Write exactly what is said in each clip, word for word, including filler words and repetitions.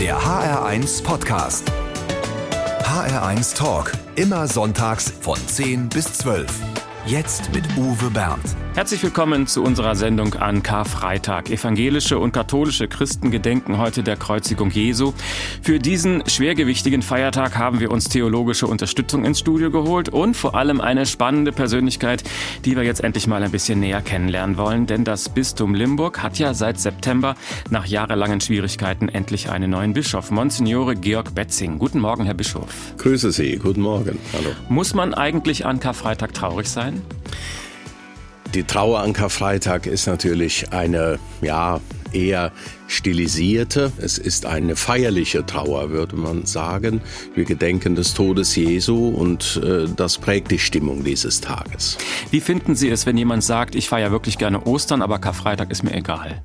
Der H R eins Podcast. H R eins Talk. Immer sonntags von zehn bis zwölf. Jetzt mit Uwe Bernd. Herzlich willkommen zu unserer Sendung an Karfreitag. Evangelische und katholische Christen gedenken heute der Kreuzigung Jesu. Für diesen schwergewichtigen Feiertag haben wir uns theologische Unterstützung ins Studio geholt und vor allem eine spannende Persönlichkeit, die wir jetzt endlich mal ein bisschen näher kennenlernen wollen. Denn das Bistum Limburg hat ja seit September nach jahrelangen Schwierigkeiten endlich einen neuen Bischof, Monsignore Georg Betzing. Guten Morgen, Herr Bischof. Grüße Sie, guten Morgen. Hallo. Muss man eigentlich an Karfreitag traurig sein? Die Trauer an Karfreitag ist natürlich eine, ja, eher stilisierte. Es ist eine feierliche Trauer, würde man sagen. Wir gedenken des Todes Jesu und äh, das prägt die Stimmung dieses Tages. Wie finden Sie es, wenn jemand sagt, ich feiere wirklich gerne Ostern, aber Karfreitag ist mir egal?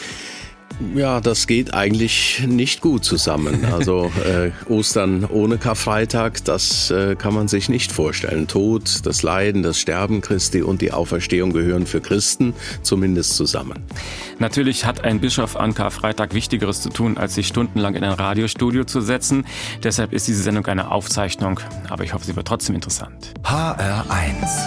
Ja, das geht eigentlich nicht gut zusammen. Also äh, Ostern ohne Karfreitag, das äh, kann man sich nicht vorstellen. Tod, das Leiden, das Sterben Christi und die Auferstehung gehören für Christen zumindest zusammen. Natürlich hat ein Bischof an Karfreitag Wichtigeres zu tun, als sich stundenlang in ein Radiostudio zu setzen. Deshalb ist diese Sendung eine Aufzeichnung, aber ich hoffe, sie wird trotzdem interessant. H R eins.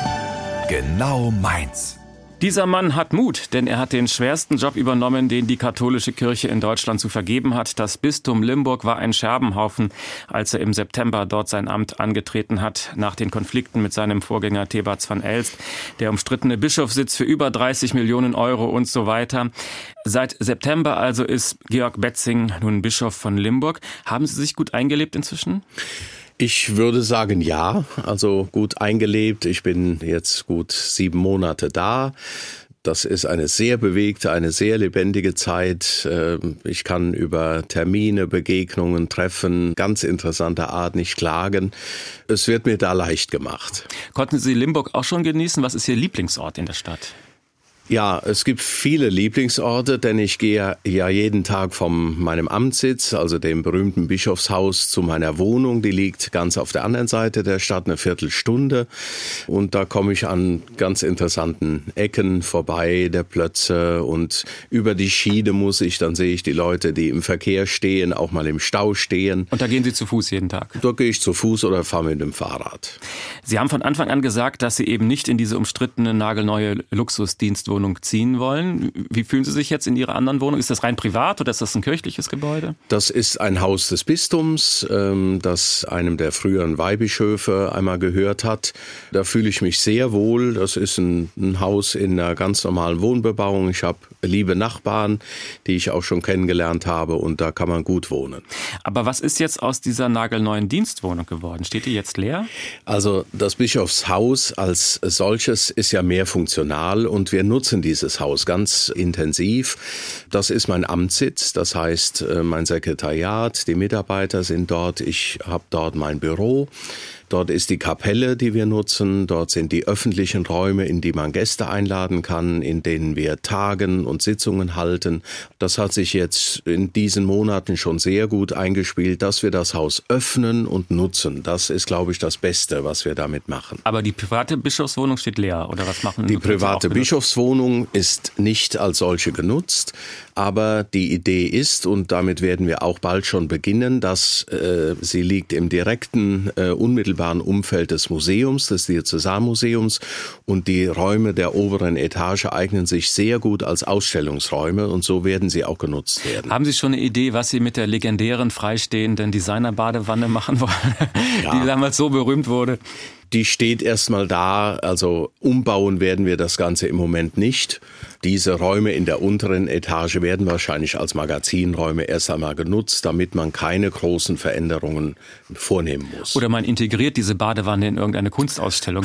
Genau meins. Dieser Mann hat Mut, denn er hat den schwersten Job übernommen, den die katholische Kirche in Deutschland zu vergeben hat. Das Bistum Limburg war ein Scherbenhaufen, als er im September dort sein Amt angetreten hat, nach den Konflikten mit seinem Vorgänger Thebats van Elst, der umstrittene Bischofssitz für über dreißig Millionen Euro und so weiter. Seit September also ist Georg Betzing nun Bischof von Limburg. Haben Sie sich gut eingelebt inzwischen? Ich würde sagen, ja, also gut eingelebt. Ich bin jetzt gut sieben Monate da. Das ist eine sehr bewegte, eine sehr lebendige Zeit. Ich kann über Termine, Begegnungen, Treffen ganz interessanter Art nicht klagen. Es wird mir da leicht gemacht. Konnten Sie Limburg auch schon genießen? Was ist Ihr Lieblingsort in der Stadt? Ja, es gibt viele Lieblingsorte, denn ich gehe ja jeden Tag von meinem Amtssitz, also dem berühmten Bischofshaus, zu meiner Wohnung. Die liegt ganz auf der anderen Seite der Stadt, eine Viertelstunde. Und da komme ich an ganz interessanten Ecken vorbei, der Plötze, und über die Schiene muss ich, dann sehe ich die Leute, die im Verkehr stehen, auch mal im Stau stehen. Und da gehen Sie zu Fuß jeden Tag? Da gehe ich zu Fuß oder fahre mit dem Fahrrad. Sie haben von Anfang an gesagt, dass Sie eben nicht in diese umstrittene, nagelneue Luxusdienstwohnung ziehen wollen. Wie fühlen Sie sich jetzt in Ihrer anderen Wohnung? Ist das rein privat oder ist das ein kirchliches Gebäude? Das ist ein Haus des Bistums, das einem der früheren Weihbischöfe einmal gehört hat. Da fühle ich mich sehr wohl. Das ist ein, ein Haus in einer ganz normalen Wohnbebauung. Ich habe liebe Nachbarn, die ich auch schon kennengelernt habe, und da kann man gut wohnen. Aber was ist jetzt aus dieser nagelneuen Dienstwohnung geworden? Steht die jetzt leer? Also das Bischofshaus als solches ist ja mehr funktional und wir nutzen dieses Haus ganz intensiv. Das ist mein Amtssitz, das heißt mein Sekretariat, die Mitarbeiter sind dort, ich habe dort mein Büro. Dort ist die Kapelle, die wir nutzen. Dort sind die öffentlichen Räume, in die man Gäste einladen kann, in denen wir tagen und Sitzungen halten. Das hat sich jetzt in diesen Monaten schon sehr gut eingespielt, dass wir das Haus öffnen und nutzen. Das ist, glaube ich, das Beste, was wir damit machen. Aber die private Bischofswohnung steht leer, oder was machen Die private Bischofswohnung ist nicht als solche genutzt. Aber die Idee ist, und damit werden wir auch bald schon beginnen, dass äh, sie liegt im direkten, äh, unmittelbaren Umfeld des Museums, des Diözesanmuseums, und die Räume der oberen Etage eignen sich sehr gut als Ausstellungsräume, und so werden sie auch genutzt werden. Haben Sie schon eine Idee, was Sie mit der legendären freistehenden Designerbadewanne machen wollen, ja, die damals so berühmt wurde? Die steht erstmal da, also umbauen werden wir das Ganze im Moment nicht. Diese Räume in der unteren Etage werden wahrscheinlich als Magazinräume erst einmal genutzt, damit man keine großen Veränderungen vornehmen muss. Oder man integriert diese Badewanne in irgendeine Kunstausstellung.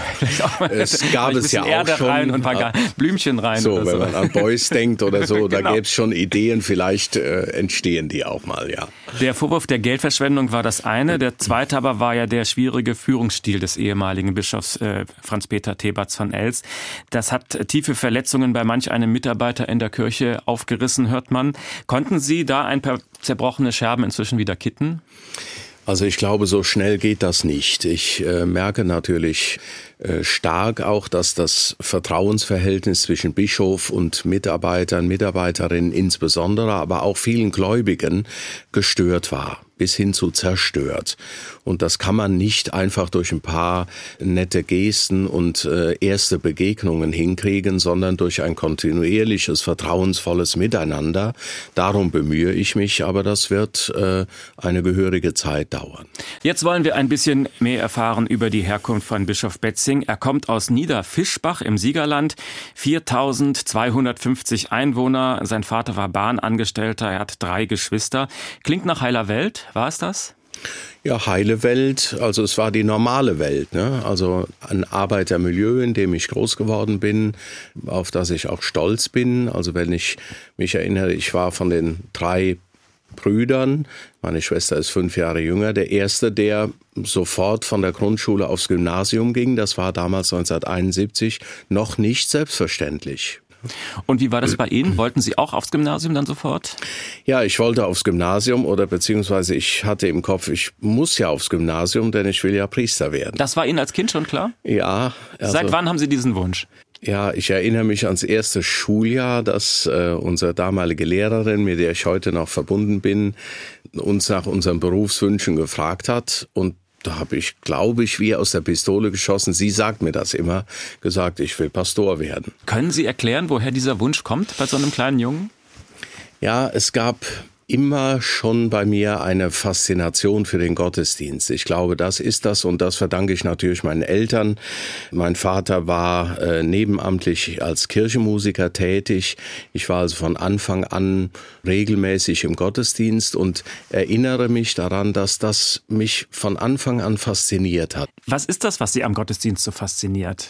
Es gab es ja auch Erde schon. Rein und ein paar Blümchen rein. So, oder wenn so. man an Beuys denkt oder so, da Genau. gäbe es schon Ideen, vielleicht äh, entstehen die auch mal, ja. Der Vorwurf der Geldverschwendung war das eine. Der zweite aber war ja der schwierige Führungsstil des ehemaligen Bischofs äh, Franz-Peter Thebats van Elst. Das hat tiefe Verletzungen bei manch einem Mitarbeiter in der Kirche aufgerissen, hört man. Konnten Sie da ein paar zerbrochene Scherben inzwischen wieder kitten? Also ich glaube, so schnell geht das nicht. Ich äh, merke natürlich äh, stark auch, dass das Vertrauensverhältnis zwischen Bischof und Mitarbeitern, Mitarbeiterinnen insbesondere, aber auch vielen Gläubigen gestört war, bis hin zu zerstört. Und das kann man nicht einfach durch ein paar nette Gesten und äh, erste Begegnungen hinkriegen, sondern durch ein kontinuierliches, vertrauensvolles Miteinander. Darum bemühe ich mich, aber das wird äh, eine gehörige Zeit dauern. Jetzt wollen wir ein bisschen mehr erfahren über die Herkunft von Bischof Betzing. Er kommt aus Niederfischbach im Siegerland, viertausendzweihundertfünfzig Einwohner. Sein Vater war Bahnangestellter, er hat drei Geschwister. Klingt nach heiler Welt, war es das? Ja, heile Welt, also es war die normale Welt, ne? Also ein Arbeitermilieu, in dem ich groß geworden bin, auf das ich auch stolz bin. Also wenn ich mich erinnere, ich war von den drei Brüdern, meine Schwester ist fünf Jahre jünger, der erste, der sofort von der Grundschule aufs Gymnasium ging. Das war damals neunzehnhunderteinundsiebzig noch nicht selbstverständlich. Und wie war das bei Ihnen? Wollten Sie auch aufs Gymnasium dann sofort? Ja, ich wollte aufs Gymnasium oder beziehungsweise ich hatte im Kopf, ich muss ja aufs Gymnasium, denn ich will ja Priester werden. Das war Ihnen als Kind schon klar? Ja. Also Seit wann haben Sie diesen Wunsch? Ja, ich erinnere mich ans erste Schuljahr, dass äh, unsere damalige Lehrerin, mit der ich heute noch verbunden bin, uns nach unseren Berufswünschen gefragt hat. Und da habe ich, glaube ich, wie aus der Pistole geschossen, sie sagt mir das immer, gesagt, ich will Pastor werden. Können Sie erklären, woher dieser Wunsch kommt bei so einem kleinen Jungen? Ja, es gab immer schon bei mir eine Faszination für den Gottesdienst. Ich glaube, das ist das und das verdanke ich natürlich meinen Eltern. Mein Vater war äh, nebenamtlich als Kirchenmusiker tätig. Ich war also von Anfang an regelmäßig im Gottesdienst und erinnere mich daran, dass das mich von Anfang an fasziniert hat. Was ist das, was Sie am Gottesdienst so fasziniert?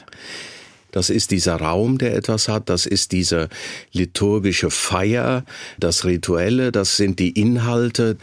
Das ist dieser Raum, der etwas hat, das ist diese liturgische Feier, das Rituelle, das sind die Inhalte,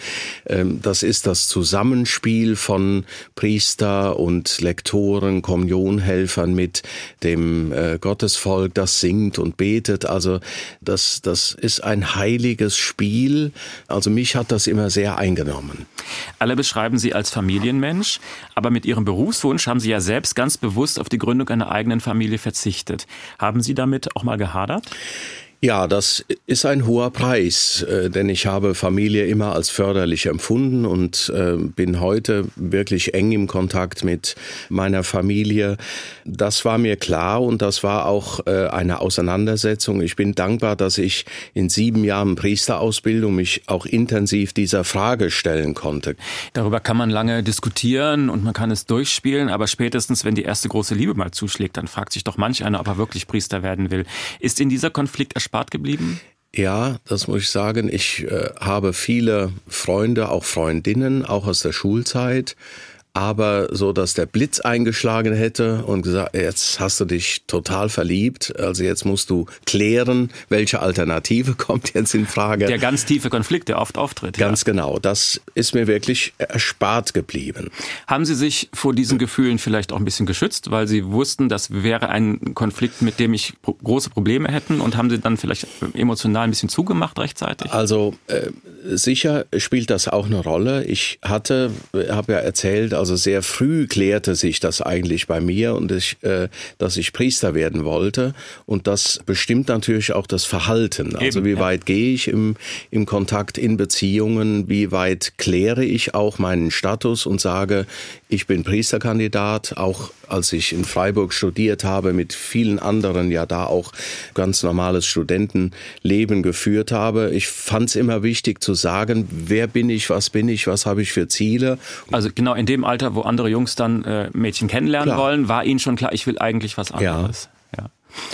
das ist das Zusammenspiel von Priester und Lektoren, Kommunionhelfern mit dem Gottesvolk, das singt und betet. Also das, das ist ein heiliges Spiel. Also mich hat das immer sehr eingenommen. Alle beschreiben Sie als Familienmensch, aber mit Ihrem Berufswunsch haben Sie ja selbst ganz bewusst auf die Gründung einer eigenen Familie verzichtet. Haben Sie damit auch mal gehadert? Ja, das ist ein hoher Preis, denn ich habe Familie immer als förderlich empfunden und bin heute wirklich eng im Kontakt mit meiner Familie. Das war mir klar und das war auch eine Auseinandersetzung. Ich bin dankbar, dass ich in sieben Jahren Priesterausbildung mich auch intensiv dieser Frage stellen konnte. Darüber kann man lange diskutieren und man kann es durchspielen, aber spätestens, wenn die erste große Liebe mal zuschlägt, dann fragt sich doch manch einer, ob er wirklich Priester werden will. Ist Ihnen dieser Konflikt erspart geblieben? Ja, das muss ich sagen. Ich äh, habe viele Freunde, auch Freundinnen, auch aus der Schulzeit. Aber so, dass der Blitz eingeschlagen hätte und gesagt, jetzt hast du dich total verliebt, also jetzt musst du klären, welche Alternative kommt jetzt in Frage. Der ganz tiefe Konflikt, der oft auftritt. Ganz ja. Genau, das ist mir wirklich erspart geblieben. Haben Sie sich vor diesen Gefühlen vielleicht auch ein bisschen geschützt, weil Sie wussten, das wäre ein Konflikt, mit dem ich große Probleme hätten und haben Sie dann vielleicht emotional ein bisschen zugemacht rechtzeitig? Also äh, sicher spielt das auch eine Rolle. Ich hatte, habe ja erzählt, also sehr früh klärte sich das eigentlich bei mir und ich, äh, dass ich Priester werden wollte und das bestimmt natürlich auch das Verhalten. Also Eben, wie ja. weit gehe ich im, im Kontakt, in Beziehungen, wie weit kläre ich auch meinen Status und sage, ich bin Priesterkandidat, auch als ich in Freiburg studiert habe, mit vielen anderen ja da auch ganz normales Studentenleben geführt habe. Ich fand es immer wichtig zu sagen, wer bin ich, was bin ich, was habe ich für Ziele. Also genau in dem Alter, wo andere Jungs dann äh, Mädchen kennenlernen klar. wollen, war Ihnen schon klar, ich will eigentlich was anderes. Ja. Ja.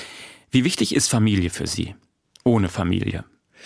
Wie wichtig ist Familie für Sie? Ohne Familie?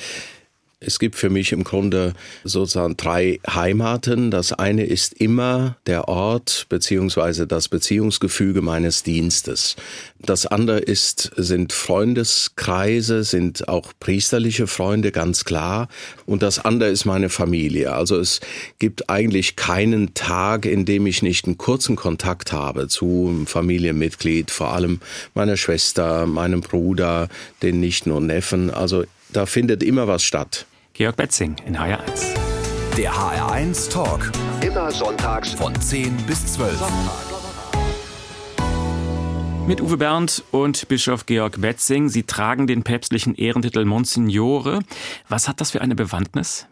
Es gibt für mich im Grunde sozusagen drei Heimaten. Das eine ist immer der Ort beziehungsweise das Beziehungsgefüge meines Dienstes. Das andere ist, sind Freundeskreise, sind auch priesterliche Freunde, ganz klar. Und das andere ist meine Familie. Also es gibt eigentlich keinen Tag, in dem ich nicht einen kurzen Kontakt habe zu einem Familienmitglied, vor allem meiner Schwester, meinem Bruder, den Nichten und Neffen. Also da findet immer was statt. Georg Betzing in H R eins. Der H R eins Talk. Immer sonntags von zehn bis zwölf. Mit Uwe Bernd und Bischof Georg Betzing. Sie tragen den päpstlichen Ehrentitel Monsignore. Was hat das für eine Bewandtnis?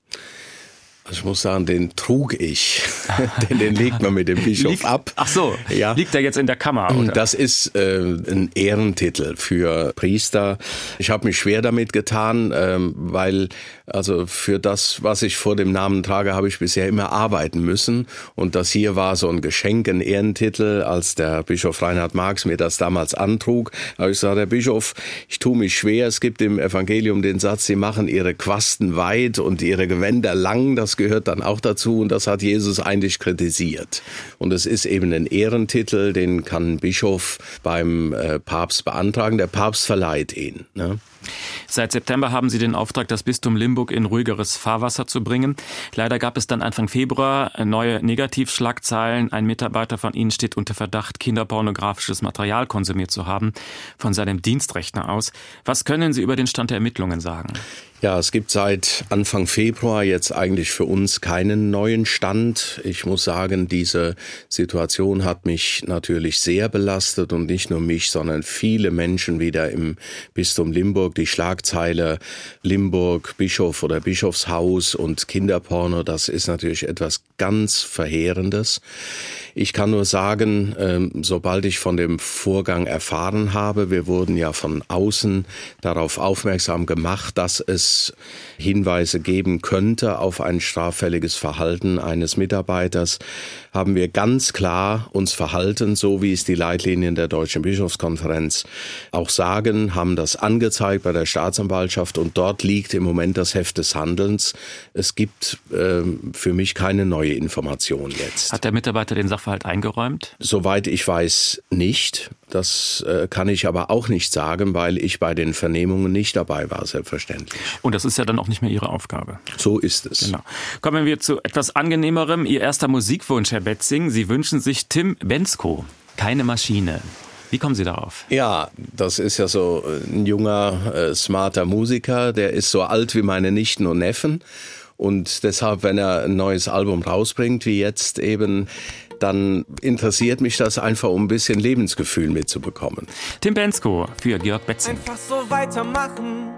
Ich muss sagen, den trug ich. den, den legt man mit dem Bischof liegt, ab. Ach so, ja. Liegt er jetzt in der Kammer? Oder? Das ist äh, ein Ehrentitel für Priester. Ich habe mich schwer damit getan, ähm, weil also für das, was ich vor dem Namen trage, habe ich bisher immer arbeiten müssen. Und das hier war so ein Geschenk, ein Ehrentitel. Als der Bischof Reinhard Marx mir das damals antrug, habe ich gesagt, Herr Bischof, ich tue mich schwer. Es gibt im Evangelium den Satz, Sie machen Ihre Quasten weit und Ihre Gewänder lang. Das gehört dann auch dazu und das hat Jesus eigentlich kritisiert. Und es ist eben ein Ehrentitel, den kann ein Bischof beim äh, Papst beantragen. Der Papst verleiht ihn. Ne? Seit September haben Sie den Auftrag, das Bistum Limburg in ruhigeres Fahrwasser zu bringen. Leider gab es dann Anfang Februar neue Negativschlagzeilen. Ein Mitarbeiter von Ihnen steht unter Verdacht, kinderpornografisches Material konsumiert zu haben, von seinem Dienstrechner aus. Was können Sie über den Stand der Ermittlungen sagen? Ja, es gibt seit Anfang Februar jetzt eigentlich für uns keinen neuen Stand. Ich muss sagen, diese Situation hat mich natürlich sehr belastet und nicht nur mich, sondern viele Menschen wieder im Bistum Limburg. Die Schlagzeile Limburg, Bischof oder Bischofshaus und Kinderporno, das ist natürlich etwas ganz Verheerendes. Ich kann nur sagen, ähm, sobald ich von dem Vorgang erfahren habe, wir wurden ja von außen darauf aufmerksam gemacht, dass es Hinweise geben könnte auf ein straffälliges Verhalten eines Mitarbeiters, haben wir ganz klar uns verhalten, so wie es die Leitlinien der Deutschen Bischofskonferenz auch sagen, haben das angezeigt bei der Staatsanwaltschaft und dort liegt im Moment das Heft des Handelns. Es gibt äh, für mich keine neue Information jetzt. Hat der Mitarbeiter den Sachverhalt eingeräumt? Soweit ich weiß, nicht. Das äh, kann ich aber auch nicht sagen, weil ich bei den Vernehmungen nicht dabei war, selbstverständlich. Und das ist ja dann auch nicht mehr Ihre Aufgabe. So ist es. Genau. Kommen wir zu etwas Angenehmerem. Ihr erster Musikwunsch, Herr Betzing. Sie wünschen sich Tim Bendzko, Keine Maschine. Wie kommen Sie darauf? Ja, das ist ja so ein junger, äh, smarter Musiker. Der ist so alt wie meine Nichten und Neffen. Und deshalb, wenn er ein neues Album rausbringt, wie jetzt eben, dann interessiert mich das einfach, um ein bisschen Lebensgefühl mitzubekommen. Tim Bendzko für Georg Betzing. Einfach so weitermachen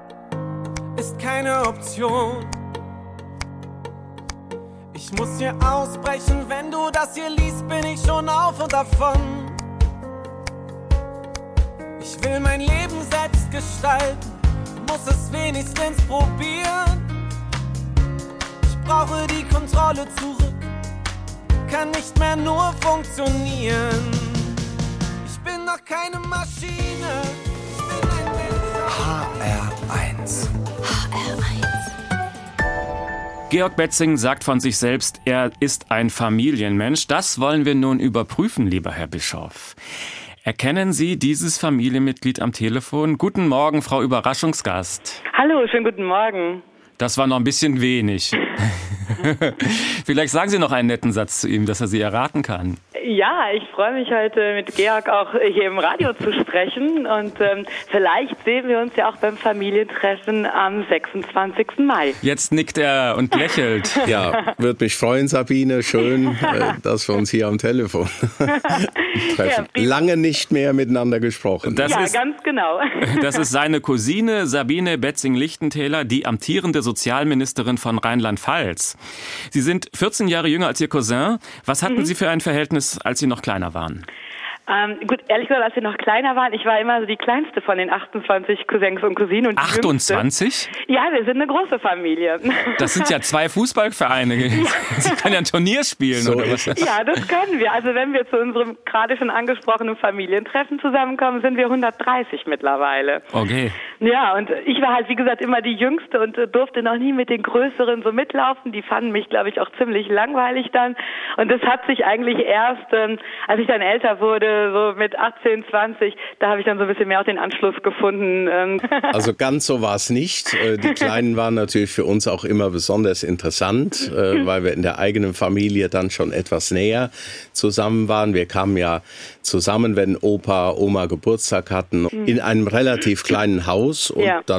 ist keine Option. Ich muss hier ausbrechen, wenn du das hier liest, bin ich schon auf und davon. Ich will mein Leben selbst gestalten, muss es wenigstens probieren. Ich brauche die Kontrolle zurück, kann nicht mehr nur funktionieren. Ich bin noch keine Maschine, ich bin ein Mensch. H R eins. H R eins. Georg Betzing sagt von sich selbst, er ist ein Familienmensch. Das wollen wir nun überprüfen, lieber Herr Bischof. Erkennen Sie dieses Familienmitglied am Telefon? Guten Morgen, Frau Überraschungsgast. Hallo, schönen guten Morgen. Das war noch ein bisschen wenig. Vielleicht sagen Sie noch einen netten Satz zu ihm, dass er Sie erraten kann. Ja, ich freue mich heute mit Georg auch hier im Radio zu sprechen und ähm, vielleicht sehen wir uns ja auch beim Familientreffen am sechsundzwanzigsten Mai. Jetzt nickt er und lächelt. Ja, würde mich freuen, Sabine. Schön, äh, dass wir uns hier am Telefon treffen. Ja, lange nicht mehr miteinander gesprochen. Das ja, ist, ganz genau. Das ist seine Cousine Sabine Betzing-Lichtentäler, die amtierende Sozialministerin von Rheinland-Pfalz. Sie sind vierzehn Jahre jünger als Ihr Cousin. Was hatten mhm. Sie für ein Verhältnis, als Sie noch kleiner waren? Ähm, gut, ehrlich gesagt, als wir noch kleiner waren, ich war immer so die kleinste von den achtundzwanzig Cousins und Cousinen. Und achtundzwanzig? Ja, wir sind eine große Familie. Das sind ja zwei Fußballvereine. Sie können ja ein Turnier spielen, so oder was? Ja, das können wir. Also wenn wir zu unserem gerade schon angesprochenen Familientreffen zusammenkommen, sind wir hundertdreißig mittlerweile. Okay. Ja, und ich war halt, wie gesagt, immer die Jüngste und durfte noch nie mit den Größeren so mitlaufen. Die fanden mich, glaube ich, auch ziemlich langweilig dann. Und das hat sich eigentlich erst, ähm, als ich dann älter wurde, so mit achtzehn, zwanzig, da habe ich dann so ein bisschen mehr auch den Anschluss gefunden. Also ganz so war es nicht. Die Kleinen waren natürlich für uns auch immer besonders interessant, weil wir in der eigenen Familie dann schon etwas näher zusammen waren. Wir kamen ja zusammen, wenn Opa, Oma Geburtstag hatten, in einem relativ kleinen Haus und ja. dann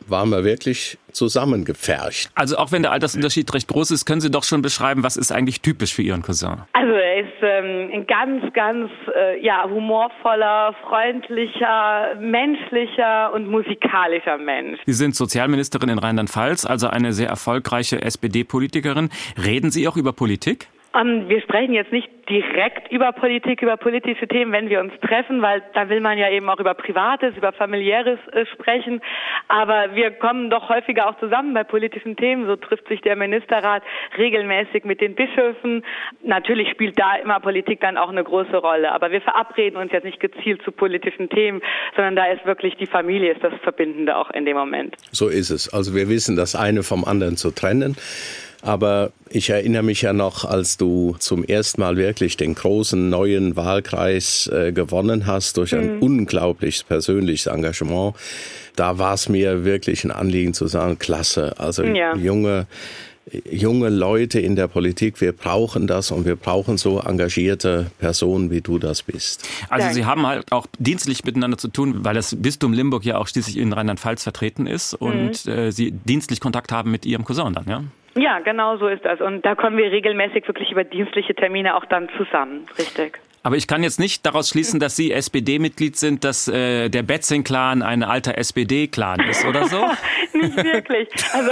waren wir wirklich zusammengepfercht. Also auch wenn der Altersunterschied recht groß ist, können Sie doch schon beschreiben, was ist eigentlich typisch für Ihren Cousin? Also er ist ähm, ein ganz, ganz äh, ja, humorvoller, freundlicher, menschlicher und musikalischer Mensch. Sie sind Sozialministerin in Rheinland-Pfalz, also eine sehr erfolgreiche S P D-Politikerin. Reden Sie auch über Politik? Um, wir sprechen jetzt nicht direkt über Politik, über politische Themen, wenn wir uns treffen, weil da will man ja eben auch über Privates, über Familiäres äh, sprechen. Aber wir kommen doch häufiger auch zusammen bei politischen Themen. So trifft sich der Ministerrat regelmäßig mit den Bischöfen. Natürlich spielt da immer Politik dann auch eine große Rolle. Aber wir verabreden uns jetzt nicht gezielt zu politischen Themen, sondern da ist wirklich die Familie ist das Verbindende auch in dem Moment. So ist es. Also wir wissen, das eine vom anderen zu trennen. Aber ich erinnere mich ja noch, als du zum ersten Mal wirklich den großen neuen Wahlkreis äh, gewonnen hast durch ein mhm. unglaubliches persönliches Engagement. Da war es mir wirklich ein Anliegen zu sagen, klasse, also ja. junge, junge Leute in der Politik, wir brauchen das und wir brauchen so engagierte Personen, wie du das bist. Also Danke. Sie haben halt auch dienstlich miteinander zu tun, weil das Bistum Limburg ja auch schließlich in Rheinland-Pfalz vertreten ist und mhm. äh, Sie dienstlich Kontakt haben mit Ihrem Cousin dann, ja? Ja, genau so ist das. Und da kommen wir regelmäßig wirklich über dienstliche Termine auch dann zusammen, richtig. Aber ich kann jetzt nicht daraus schließen, dass Sie S P D-Mitglied sind, dass äh, der Betzing-Clan ein alter S P D-Clan ist, oder so? Nicht wirklich. Also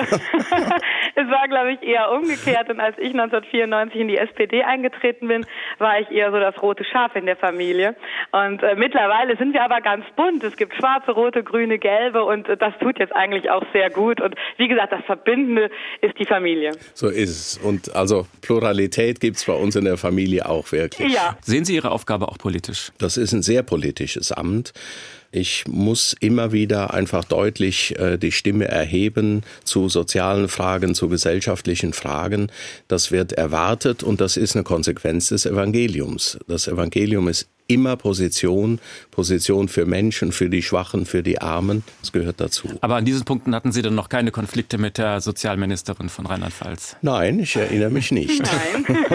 es war, glaube ich, eher umgekehrt. Und als ich neunzehnhundertvierundneunzig in die S P D eingetreten bin, war ich eher so das rote Schaf in der Familie. Und äh, mittlerweile sind wir aber ganz bunt. Es gibt schwarze, rote, grüne, gelbe und äh, das tut jetzt eigentlich auch sehr gut. Und wie gesagt, das Verbindende ist die Familie. So ist es. Und also Pluralität gibt es bei uns in der Familie auch wirklich. Ja. Sehen Sie Ihre Aufgabe auch politisch? Das ist ein sehr politisches Amt. Ich muss immer wieder einfach deutlich äh, die Stimme erheben zu sozialen Fragen, zu gesellschaftlichen Fragen. Das wird erwartet und das ist eine Konsequenz des Evangeliums. Das Evangelium ist immer Position, Position für Menschen, für die Schwachen, für die Armen. Das gehört dazu. Aber an diesen Punkten hatten Sie dann noch keine Konflikte mit der Sozialministerin von Rheinland-Pfalz? Nein, ich erinnere mich nicht. Nein.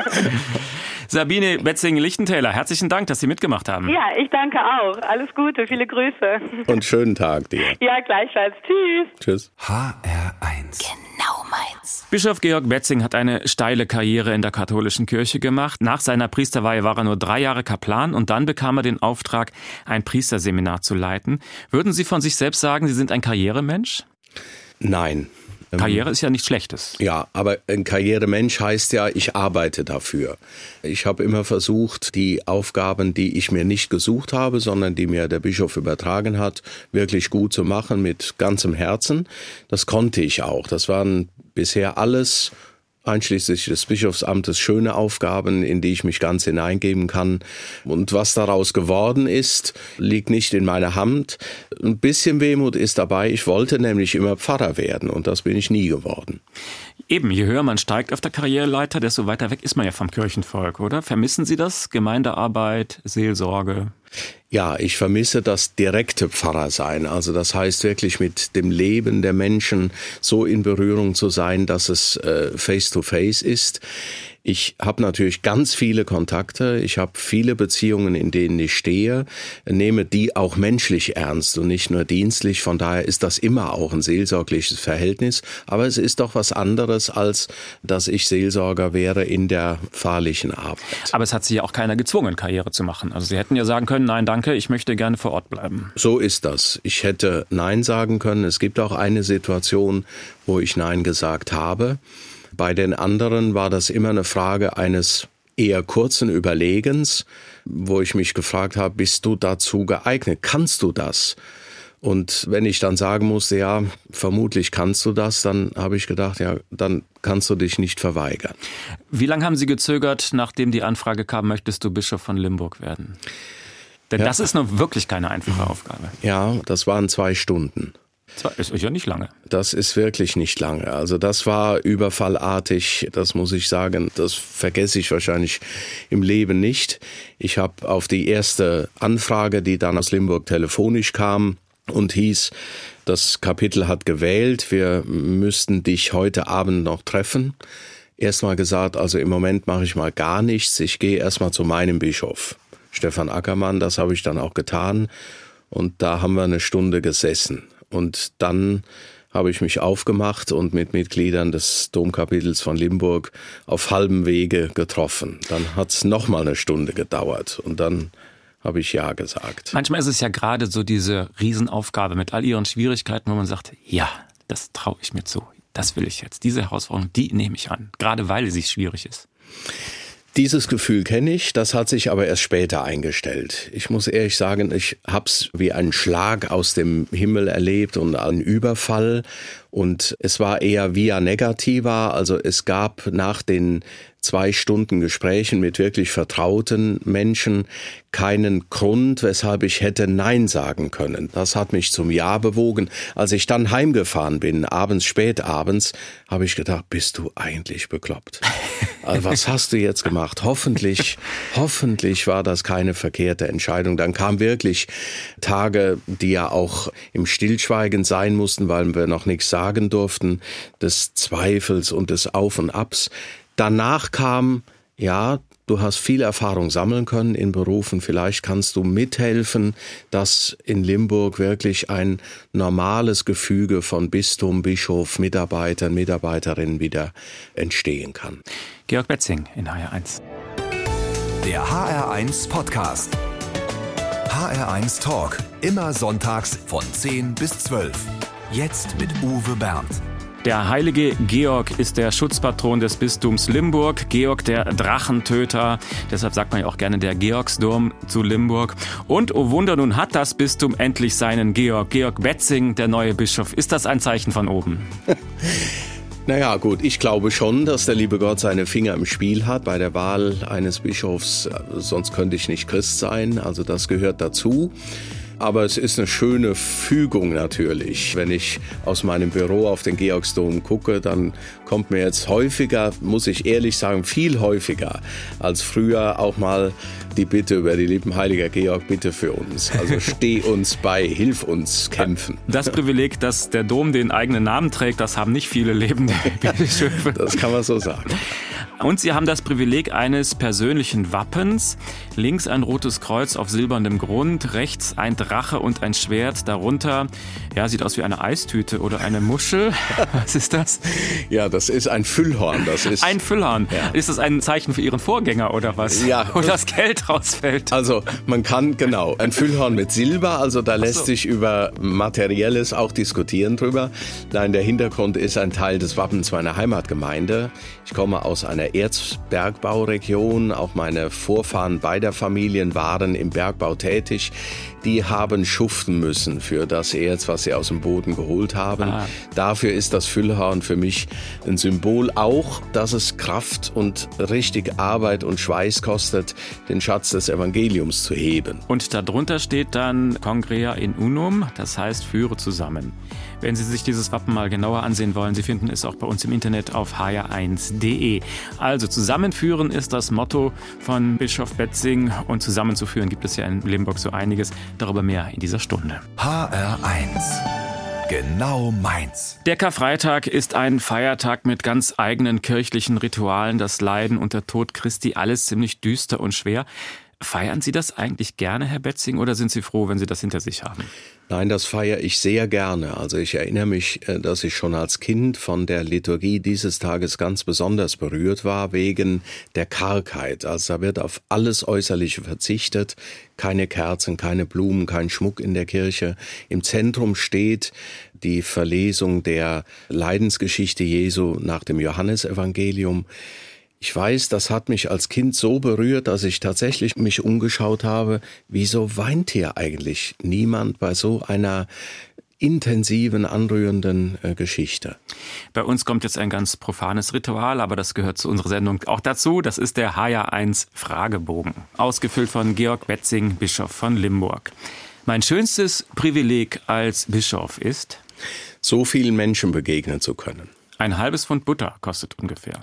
Sabine Betzing-Lichtentäler, herzlichen Dank, dass Sie mitgemacht haben. Ja, ich danke auch. Alles Gute, viele Grüße. Und schönen Tag dir. Ja, gleichfalls. Tschüss. Tschüss. H R eins. Genau meins. Bischof Georg Betzing hat eine steile Karriere in der katholischen Kirche gemacht. Nach seiner Priesterweihe war er nur drei Jahre Kaplan und dann bekam er den Auftrag, ein Priesterseminar zu leiten. Würden Sie von sich selbst sagen, Sie sind ein Karrieremensch? Nein. Karriere ist ja nichts Schlechtes. Ja, aber ein Karrieremensch heißt ja, ich arbeite dafür. Ich habe immer versucht, die Aufgaben, die ich mir nicht gesucht habe, sondern die mir der Bischof übertragen hat, wirklich gut zu machen mit ganzem Herzen. Das konnte ich auch. Das waren bisher alles, einschließlich des Bischofsamtes, schöne Aufgaben, in die ich mich ganz hineingeben kann. Und was daraus geworden ist, liegt nicht in meiner Hand. Ein bisschen Wehmut ist dabei. Ich wollte nämlich immer Pfarrer werden und das bin ich nie geworden. Eben, je höher man steigt auf der Karriereleiter, desto weiter weg ist man ja vom Kirchenvolk, oder? Vermissen Sie das? Gemeindearbeit, Seelsorge? Ja, ich vermisse das direkte Pfarrersein. Also das heißt wirklich mit dem Leben der Menschen so in Berührung zu sein, dass es äh, face to face ist. Ich habe natürlich ganz viele Kontakte, ich habe viele Beziehungen, in denen ich stehe, nehme die auch menschlich ernst und nicht nur dienstlich. Von daher ist das immer auch ein seelsorgliches Verhältnis. Aber es ist doch was anderes, als dass ich Seelsorger wäre in der pfarrlichen Arbeit. Aber es hat Sie ja auch keiner gezwungen, Karriere zu machen. Also Sie hätten ja sagen können, nein, danke, ich möchte gerne vor Ort bleiben. So ist das. Ich hätte Nein sagen können. Es gibt auch eine Situation, wo ich Nein gesagt habe. Bei den anderen war das immer eine Frage eines eher kurzen Überlegens, wo ich mich gefragt habe, bist du dazu geeignet? Kannst du das? Und wenn ich dann sagen musste, ja, vermutlich kannst du das, dann habe ich gedacht, ja, dann kannst du dich nicht verweigern. Wie lange haben Sie gezögert, nachdem die Anfrage kam, möchtest du Bischof von Limburg werden? Denn ja. Das ist nun wirklich keine einfache Aufgabe. Ja, das waren zwei Stunden. Das ist ja nicht lange. Das ist wirklich nicht lange. Also das war überfallartig, das muss ich sagen. Das vergesse ich wahrscheinlich im Leben nicht. Ich habe auf die erste Anfrage, die dann aus Limburg telefonisch kam und hieß, das Kapitel hat gewählt, wir müssten dich heute Abend noch treffen. Erstmal gesagt, also im Moment mache ich mal gar nichts. Ich gehe erstmal zu meinem Bischof, Stefan Ackermann. Das habe ich dann auch getan. Und da haben wir eine Stunde gesessen. Und dann habe ich mich aufgemacht und mit Mitgliedern des Domkapitels von Limburg auf halbem Wege getroffen. Dann hat es nochmal eine Stunde gedauert und dann habe ich Ja gesagt. Manchmal ist es ja gerade so diese Riesenaufgabe mit all ihren Schwierigkeiten, wo man sagt, ja, das traue ich mir zu, das will ich jetzt. Diese Herausforderung, die nehme ich an, gerade weil sie schwierig ist. Dieses Gefühl kenne ich, das hat sich aber erst später eingestellt. Ich muss ehrlich sagen, ich habe es wie einen Schlag aus dem Himmel erlebt und einen Überfall. Und es war eher via negativa, also es gab nach den zwei Stunden Gesprächen mit wirklich vertrauten Menschen keinen Grund, weshalb ich hätte Nein sagen können. Das hat mich zum Ja bewogen. Als ich dann heimgefahren bin, abends, spät abends, habe ich gedacht, bist du eigentlich bekloppt? Also was hast du jetzt gemacht? Hoffentlich, hoffentlich war das keine verkehrte Entscheidung. Dann kamen wirklich Tage, die ja auch im Stillschweigen sein mussten, weil wir noch nichts sagen durften, des Zweifels und des Auf und Abs. Danach kam, ja, du hast viel Erfahrung sammeln können in Berufen. Vielleicht kannst du mithelfen, dass in Limburg wirklich ein normales Gefüge von Bistum, Bischof, Mitarbeitern, Mitarbeiterinnen wieder entstehen kann. Georg Betzing in H R eins. Der H R eins Podcast. H R eins Talk. Immer sonntags von zehn bis zwölf. Jetzt mit Uwe Berndt. Der heilige Georg ist der Schutzpatron des Bistums Limburg. Georg der Drachentöter. Deshalb sagt man ja auch gerne der Georgsdom zu Limburg. Und, oh Wunder, nun hat das Bistum endlich seinen Georg. Georg Betzing, der neue Bischof. Ist das ein Zeichen von oben? Naja, gut, ich glaube schon, dass der liebe Gott seine Finger im Spiel hat bei der Wahl eines Bischofs. Sonst könnte ich nicht Christ sein. Also das gehört dazu. Aber es ist eine schöne Fügung natürlich. Wenn ich aus meinem Büro auf den Georgsdom gucke, dann kommt mir jetzt häufiger, muss ich ehrlich sagen, viel häufiger als früher auch mal die Bitte über die Lippen, heiliger Georg, bitte für uns. Also steh uns bei, hilf uns kämpfen. Das Privileg, dass der Dom den eigenen Namen trägt, das haben nicht viele lebende Bischöfe. Das kann man so sagen. Und Sie haben das Privileg eines persönlichen Wappens. Links ein rotes Kreuz auf silbernem Grund, rechts ein Drache und ein Schwert. Darunter, ja, sieht aus wie eine Eistüte oder eine Muschel. Was ist das? Ja, das ist ein Füllhorn. Das ist ein Füllhorn. Ja. Ist das ein Zeichen für Ihren Vorgänger oder was? Ja. Wo das Geld rausfällt. Also man kann, genau, ein Füllhorn mit Silber, also da lässt so. sich über Materielles auch diskutieren drüber. Nein, der Hintergrund ist ein Teil des Wappens meiner Heimatgemeinde. Ich komme aus einer Erzbergbauregion, auch meine Vorfahren beider Familien waren im Bergbau tätig. Die haben schuften müssen für das Erz, was sie aus dem Boden geholt haben. Ah. Dafür ist das Füllhorn für mich ein Symbol auch, dass es Kraft und richtig Arbeit und Schweiß kostet, den Schatz des Evangeliums zu heben. Und darunter steht dann Congrea in unum, das heißt führe zusammen. Wenn Sie sich dieses Wappen mal genauer ansehen wollen, Sie finden es auch bei uns im Internet auf h r eins punkt d e. Also zusammenführen ist das Motto von Bischof Betzing und zusammenzuführen gibt es ja in Limburg so einiges. Darüber mehr in dieser Stunde. H R eins. Genau meins. Der Karfreitag ist ein Feiertag mit ganz eigenen kirchlichen Ritualen. Das Leiden und der Tod Christi, alles ziemlich düster und schwer. Feiern Sie das eigentlich gerne, Herr Betzing, oder sind Sie froh, wenn Sie das hinter sich haben? Nein, das feiere ich sehr gerne. Also ich erinnere mich, dass ich schon als Kind von der Liturgie dieses Tages ganz besonders berührt war, wegen der Kargheit. Also da wird auf alles Äußerliche verzichtet. Keine Kerzen, keine Blumen, kein Schmuck in der Kirche. Im Zentrum steht die Verlesung der Leidensgeschichte Jesu nach dem Johannesevangelium. Ich weiß, das hat mich als Kind so berührt, dass ich tatsächlich mich umgeschaut habe, wieso weint hier eigentlich niemand bei so einer intensiven, anrührenden äh, Geschichte. Bei uns kommt jetzt ein ganz profanes Ritual, aber das gehört zu unserer Sendung auch dazu. Das ist der H R eins Fragebogen, ausgefüllt von Georg Betzing, Bischof von Limburg. Mein schönstes Privileg als Bischof ist, so vielen Menschen begegnen zu können. Ein halbes Pfund Butter kostet ungefähr.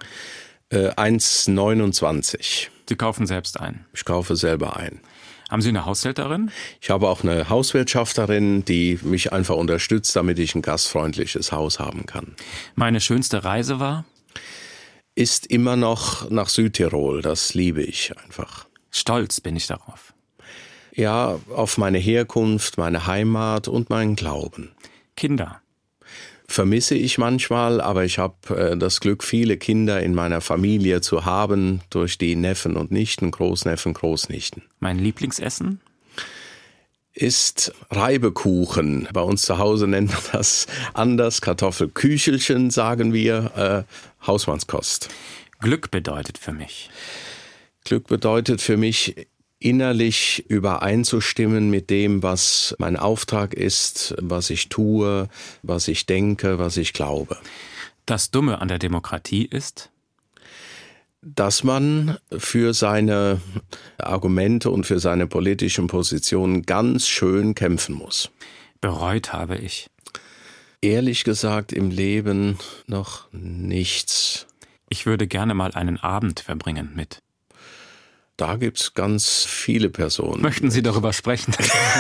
eins neunundzwanzig. Sie kaufen selbst ein? Ich kaufe selber ein. Haben Sie eine Haushälterin? Ich habe auch eine Hauswirtschafterin, die mich einfach unterstützt, damit ich ein gastfreundliches Haus haben kann. Meine schönste Reise war? Ist immer noch nach Südtirol. Das liebe ich einfach. Stolz bin ich darauf. Ja, auf meine Herkunft, meine Heimat und meinen Glauben. Kinder. Vermisse ich manchmal, aber ich habe äh, das Glück, viele Kinder in meiner Familie zu haben, durch die Neffen und Nichten, Großneffen, Großnichten. Mein Lieblingsessen? Ist Reibekuchen. Bei uns zu Hause nennt man das anders. Kartoffelküchelchen, sagen wir, äh, Hausmannskost. Glück bedeutet für mich? Glück bedeutet für mich, innerlich übereinzustimmen mit dem, was mein Auftrag ist, was ich tue, was ich denke, was ich glaube. Das Dumme an der Demokratie ist? Dass man für seine Argumente und für seine politischen Positionen ganz schön kämpfen muss. Bereut habe ich? Ehrlich gesagt im Leben noch nichts. Ich würde gerne mal einen Abend verbringen mit. Da gibt's ganz viele Personen. Möchten Sie darüber sprechen?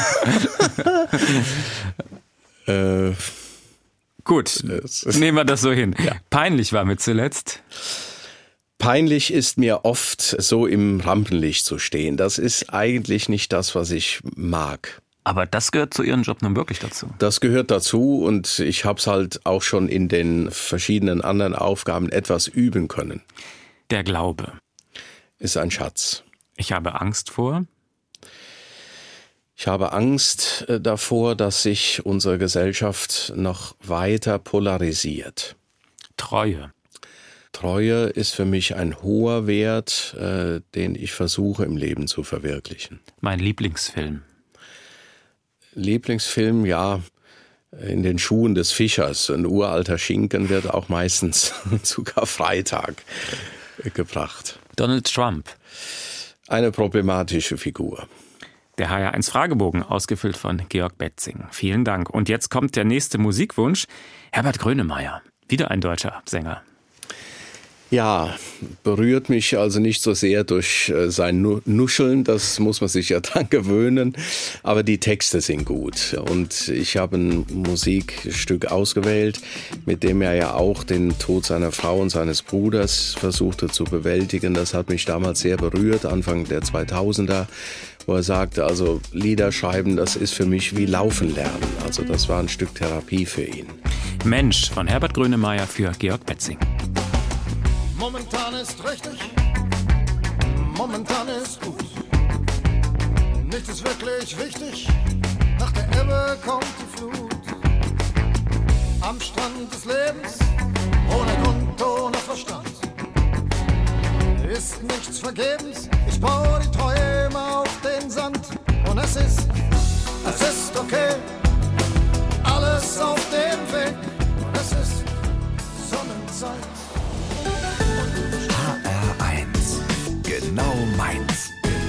äh, Gut, nehmen wir das so hin. Ja. Peinlich war mir zuletzt. Peinlich ist mir oft, so im Rampenlicht zu stehen. Das ist eigentlich nicht das, was ich mag. Aber das gehört zu Ihrem Job nun wirklich dazu? Das gehört dazu und ich habe es halt auch schon in den verschiedenen anderen Aufgaben etwas üben können. Der Glaube ist ein Schatz. Ich habe Angst vor? Ich habe Angst davor, dass sich unsere Gesellschaft noch weiter polarisiert. Treue. Treue ist für mich ein hoher Wert, äh, den ich versuche im Leben zu verwirklichen. Mein Lieblingsfilm. Lieblingsfilm, ja, in den Schuhen des Fischers. Ein uralter Schinken wird auch meistens zu Karfreitag gebracht. Donald Trump. Eine problematische Figur. Der H R eins Fragebogen, ausgefüllt von Georg Betzing. Vielen Dank. Und jetzt kommt der nächste Musikwunsch. Herbert Grönemeyer, wieder ein deutscher Sänger. Ja, berührt mich also nicht so sehr durch äh, sein Nuscheln, das muss man sich ja dran gewöhnen, aber die Texte sind gut. Und ich habe ein Musikstück ausgewählt, mit dem er ja auch den Tod seiner Frau und seines Bruders versuchte zu bewältigen. Das hat mich damals sehr berührt, Anfang der zweitausender, wo er sagte, also Lieder schreiben, das ist für mich wie Laufen lernen. Also das war ein Stück Therapie für ihn. Mensch von Herbert Grönemeyer für Georg Betzing. Momentan ist richtig, momentan ist gut. Nichts ist wirklich wichtig, nach der Ebbe kommt die Flut. Am Strand des Lebens, ohne Grund, ohne Verstand, ist nichts vergebens, ich baue die Träume auf den Sand. Und es ist, es ist okay, alles auf dem Weg. Und es ist Sonnenzeit. H R eins. Genau meins.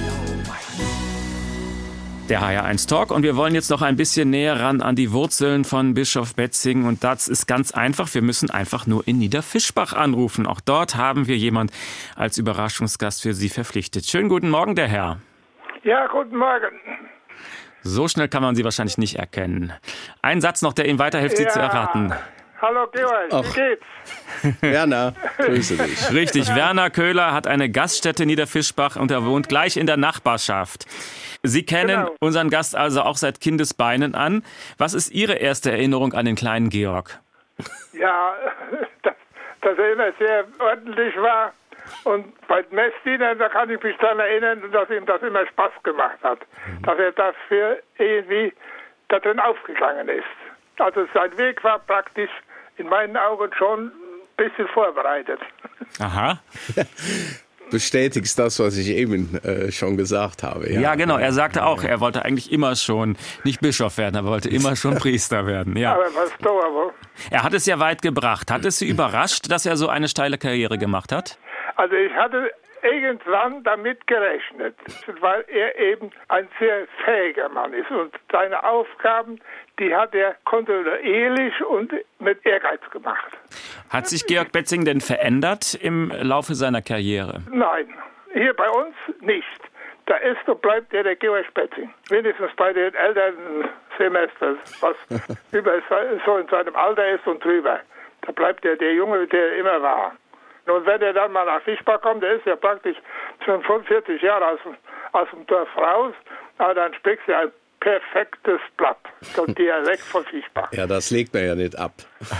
Der H R eins Talk und wir wollen jetzt noch ein bisschen näher ran an die Wurzeln von Bischof Betzing und das ist ganz einfach. Wir müssen einfach nur in Niederfischbach anrufen. Auch dort haben wir jemand als Überraschungsgast für Sie verpflichtet. Schönen guten Morgen, der Herr. Ja, guten Morgen. So schnell kann man Sie wahrscheinlich nicht erkennen. Ein Satz noch, der Ihnen weiterhilft, Sie ja. zu erraten. Hallo Georg, Ach. wie geht's? Werner, grüße dich. Richtig, Werner Köhler hat eine Gaststätte in Niederfischbach und er wohnt gleich in der Nachbarschaft. Sie kennen Genau. unseren Gast also auch seit Kindesbeinen an. Was ist Ihre erste Erinnerung an den kleinen Georg? Ja, dass, dass er immer sehr ordentlich war und bei den Messdienern, da kann ich mich daran erinnern, dass ihm das immer Spaß gemacht hat. Dass er dafür irgendwie da drin aufgegangen ist. Also sein Weg war praktisch in meinen Augen schon ein bisschen vorbereitet. Aha. Bestätigst das, was ich eben äh, schon gesagt habe. Ja. Ja, genau. Er sagte auch, er wollte eigentlich immer schon nicht Bischof werden, er wollte immer schon Priester werden. Ja. Aber was da aber? Er hat es ja weit gebracht. Hat es Sie überrascht, dass er so eine steile Karriere gemacht hat? Also ich hatte irgendwann damit gerechnet, weil er eben ein sehr fähiger Mann ist und seine Aufgaben, die hat er kontinuierlich und mit Ehrgeiz gemacht. Hat sich Georg Betzing denn verändert im Laufe seiner Karriere? Nein, hier bei uns nicht. Da ist und bleibt er der Georg Betzing. Wenigstens bei den älteren Semestern, was über so in seinem Alter ist und drüber. Da bleibt er der Junge, der er immer war. Und wenn er dann mal nach Fischbach kommt, der ist ja praktisch schon fünfundvierzig Jahre aus, aus dem Dorf raus, aber dann sprichst du ein perfektes Blatt, der Dialekt von Fischbach. Ja, das legt man ja nicht ab.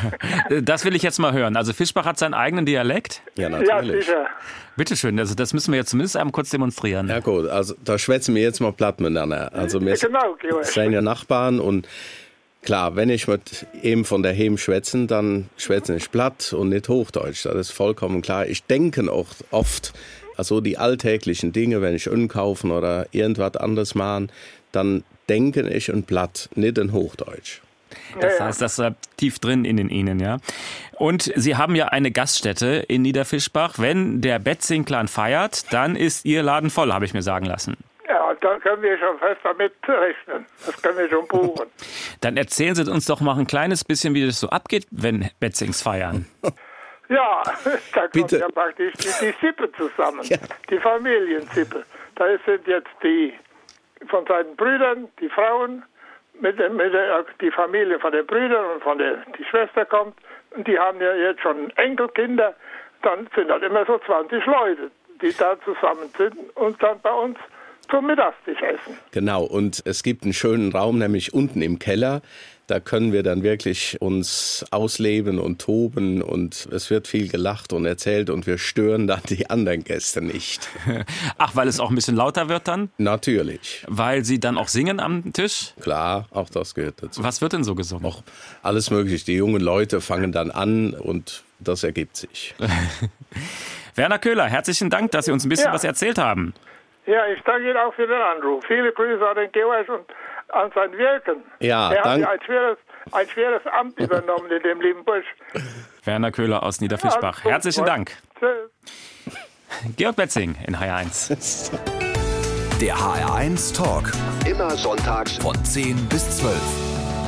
Das will ich jetzt mal hören. Also Fischbach hat seinen eigenen Dialekt? Ja, natürlich. Ja, sicher. Bitte schön, also das müssen wir jetzt zumindest einmal kurz demonstrieren. Ja gut, also da schwätzen wir jetzt mal platt miteinander. Also wir Ja, genau, Georg. sind ja Nachbarn und klar, wenn ich mit ihm von daheim schwätzen, dann schwätzen ich platt und nicht Hochdeutsch. Das ist vollkommen klar. Ich denke auch oft, also die alltäglichen Dinge, wenn ich einkaufen oder irgendwas anderes machen, dann denke ich in platt, nicht in Hochdeutsch. Das heißt, das ist tief drin in Ihnen, ja. Und Sie haben ja eine Gaststätte in Niederfischbach. Wenn der Betzing-Clan feiert, dann ist Ihr Laden voll, habe ich mir sagen lassen. Ja, da können wir schon fest damit rechnen. Das können wir schon buchen. Dann erzählen Sie uns doch mal ein kleines bisschen, wie das so abgeht, wenn Betzings feiern. Ja, da kommt Bitte. ja praktisch die, die Sippe zusammen, Ja. die Familiensippe. Da sind jetzt die von seinen Brüdern, die Frauen, mit, der- mit der, die Familie von den Brüdern und von der die Schwester kommt. Und die haben ja jetzt schon Enkelkinder. Dann sind halt immer so zwanzig Leute, die da zusammen sind und dann bei uns zum Mittagstisch essen. Genau, und es gibt einen schönen Raum, nämlich unten im Keller. Da können wir dann wirklich uns ausleben und toben und es wird viel gelacht und erzählt und wir stören dann die anderen Gäste nicht. Ach, weil es auch ein bisschen lauter wird dann? Natürlich, Weil Sie dann auch singen am Tisch? klar, auch das gehört dazu. Was wird denn so gesungen? Auch alles möglich. Die jungen Leute fangen dann an und das ergibt sich. Werner Köhler, herzlichen Dank, dass Sie uns ein bisschen Ja. was erzählt haben. Ja, ich danke Ihnen auch für den Anruf. Viele Grüße an den Georg und an sein Wirken. Ja, er hat dank- ja ein schweres, ein schweres Amt übernommen in dem lieben Busch. Werner Köhler aus Niederfischbach. Alles gut, Herzlichen Freund. Dank. Tschüss. Georg Betzing in H R eins. Der H R eins Talk. Immer sonntags von zehn bis zwölf.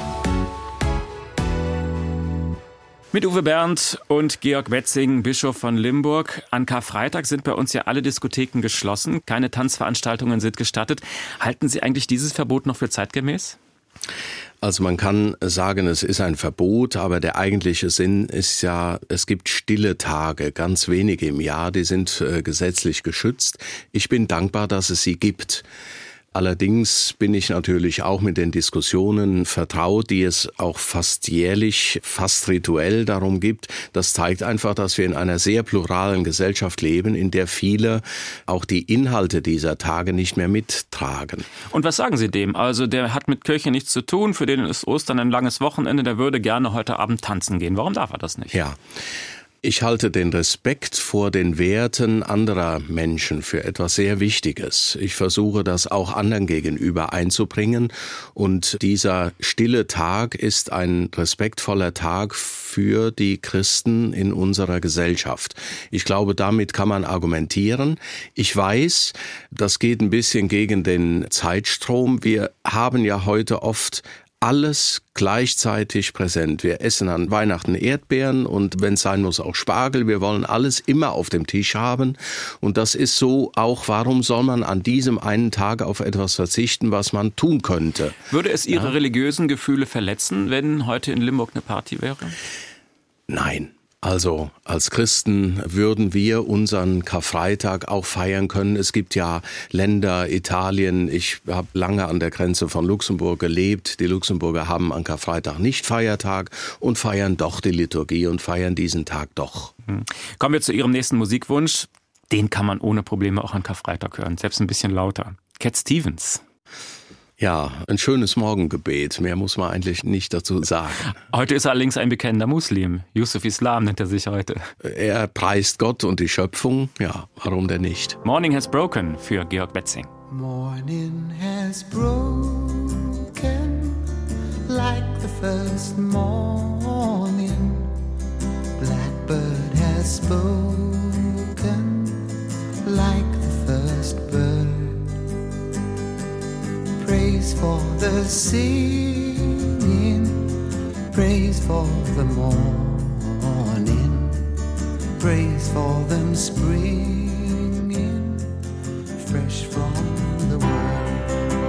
Mit Uwe Bernd und Georg Betzing, Bischof von Limburg. An Karfreitag sind bei uns ja alle Diskotheken geschlossen. Keine Tanzveranstaltungen sind gestattet. Halten Sie eigentlich dieses Verbot noch für zeitgemäß? Also man kann sagen, es ist ein Verbot, aber der eigentliche Sinn ist ja, es gibt stille Tage, ganz wenige im Jahr, die sind äh, gesetzlich geschützt. Ich bin dankbar, dass es sie gibt. Allerdings bin ich natürlich auch mit den Diskussionen vertraut, die es auch fast jährlich, fast rituell darum gibt. Das zeigt einfach, dass wir in einer sehr pluralen Gesellschaft leben, in der viele auch die Inhalte dieser Tage nicht mehr mittragen. Und was sagen Sie dem? Also der hat mit Kirche nichts zu tun, für den ist Ostern ein langes Wochenende, der würde gerne heute Abend tanzen gehen. Warum darf er das nicht? Ja. Ich halte den Respekt vor den Werten anderer Menschen für etwas sehr Wichtiges. Ich versuche das auch anderen gegenüber einzubringen und dieser stille Tag ist ein respektvoller Tag für die Christen in unserer Gesellschaft. Ich glaube, damit kann man argumentieren. Ich weiß, das geht ein bisschen gegen den Zeitstrom. Wir haben ja heute oft alles gleichzeitig präsent. Wir essen an Weihnachten Erdbeeren und wenn es sein muss auch Spargel. Wir wollen alles immer auf dem Tisch haben und das ist so auch, warum soll man an diesem einen Tag auf etwas verzichten, was man tun könnte? Würde es Ihre ja. religiösen Gefühle verletzen, wenn heute in Limburg eine Party wäre? Nein. Also als Christen würden wir unseren Karfreitag auch feiern können. Es gibt ja Länder, Italien, ich habe lange an der Grenze von Luxemburg gelebt. Die Luxemburger haben an Karfreitag nicht Feiertag und feiern doch die Liturgie und feiern diesen Tag doch. Kommen wir zu Ihrem nächsten Musikwunsch. Den kann man ohne Probleme auch an Karfreitag hören, selbst ein bisschen lauter. Cat Stevens. Ja, ein schönes Morgengebet. Mehr muss man eigentlich nicht dazu sagen. Heute ist er allerdings ein bekennender Muslim. Yusuf Islam nennt er sich heute. Er preist Gott und die Schöpfung. Ja, warum denn nicht? Morning Has Broken für Georg Betzing. Morning has broken like the first morning. Blackbird has spoken like the first bird. Praise for the singing, praise for the morning, praise for them springing fresh from the world.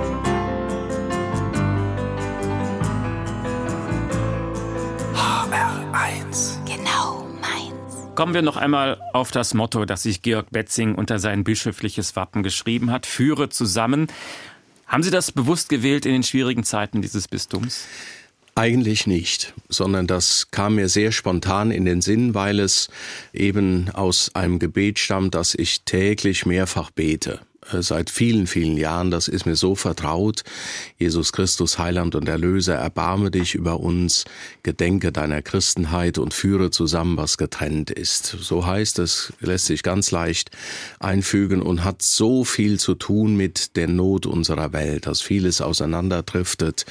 H R eins. Genau meins. Kommen wir noch einmal auf das Motto, das sich Georg Betzing unter sein bischöfliches Wappen geschrieben hat. Führe zusammen. Haben Sie das bewusst gewählt in den schwierigen Zeiten dieses Bistums? Eigentlich nicht, sondern das kam mir sehr spontan in den Sinn, weil es eben aus einem Gebet stammt, das ich täglich mehrfach bete. Seit vielen, vielen Jahren, das ist mir so vertraut. Jesus Christus, Heiland und Erlöser, erbarme dich über uns, gedenke deiner Christenheit und führe zusammen, was getrennt ist. So heißt es, lässt sich ganz leicht einfügen und hat so viel zu tun mit der Not unserer Welt, dass vieles auseinanderdriftet